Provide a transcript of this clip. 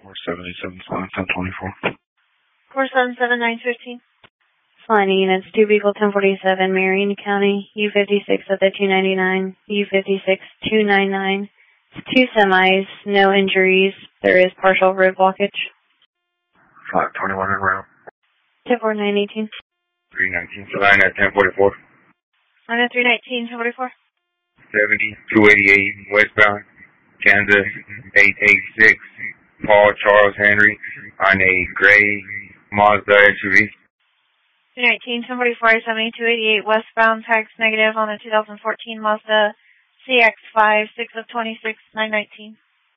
4787, flying 1024. 477915. Flying units, 2 Beagle 1047, Marion County, U56 at the 299, U56 299. 2 semis, no injuries. There is partial road blockage. 521 en route. 10918. 319, flying at 1044. On a 319, 1044. 70, 288, westbound, Kansas, 886, Paul Charles Henry, on a gray Mazda SUV. 319, 1044, 70, 288, westbound, tax negative on a 2014 Mazda CX-5, 6 of 26, 919.